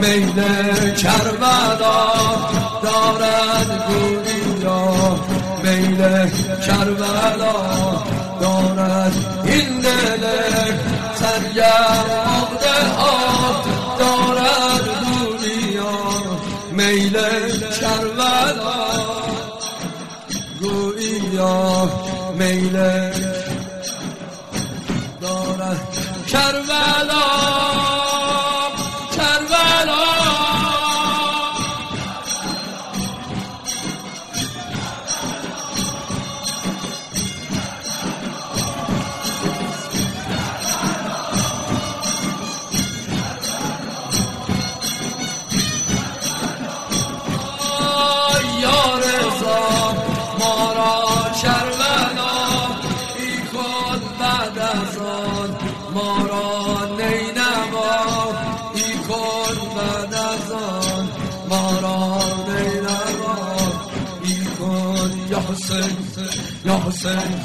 میل کربلا دارد گویا، میل کربلا دارد این دل سرگرم آب دارد گویا، میل کربلا گویا، میل دارد کربلا کربلا. یا رضا ما را کربلا ای کن بعد از آن، ما را نینوا ای کن بعد از آن، ما را نینوا ای کن یا حسین یا حسین.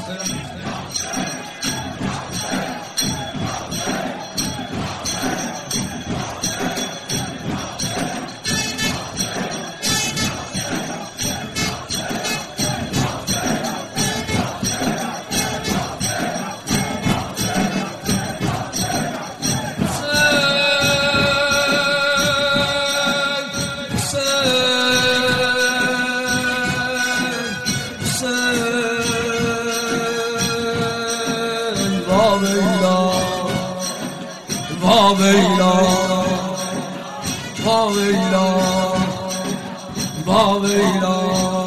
واویلا واویلا واویلا،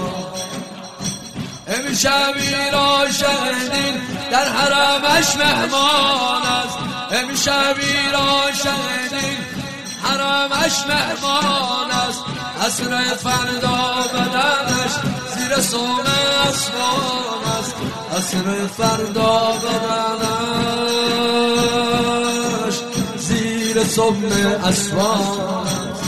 امشب ایران شهدین در حرمش مهمان است، امشب ایران شهدین حرمش مهمان است، عصر فردا بدنش زیر سوم اسمان است، عصر فردا بدنش زیر سوم اسمان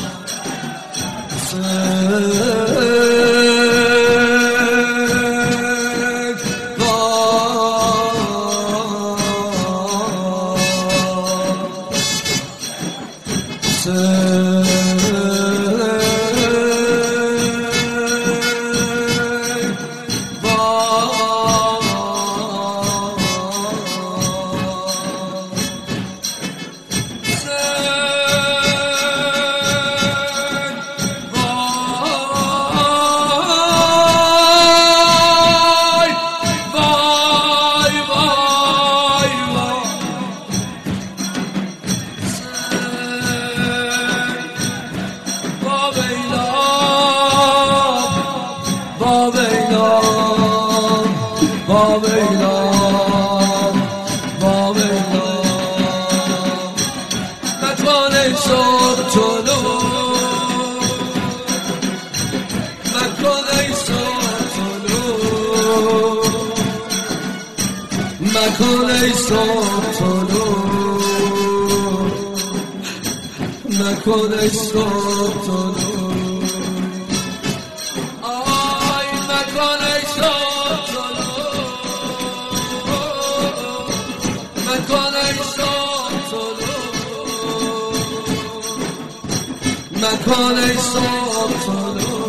مکن ای صبح طلوع، مکن ای صبح طلوع، آی مکن ای صبح طلوع، مکن ای صبح طلوع، مکن ای صبح طلوع.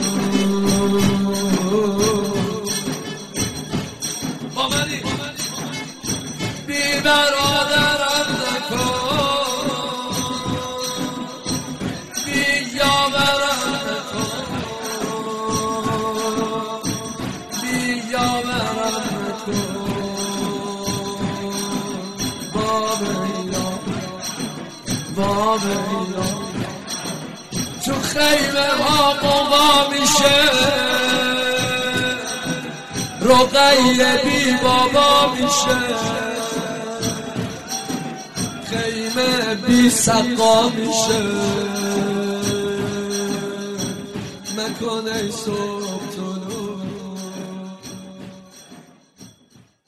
بی برادرم نکن، بی یاورم نکن، بی یاورم نکن، باب ایران باب ایران تو خیمه ها قوا میشه، رقیه بی بابا میشه، خیمه بی سقا میشه، مکن ای صبح طلوع.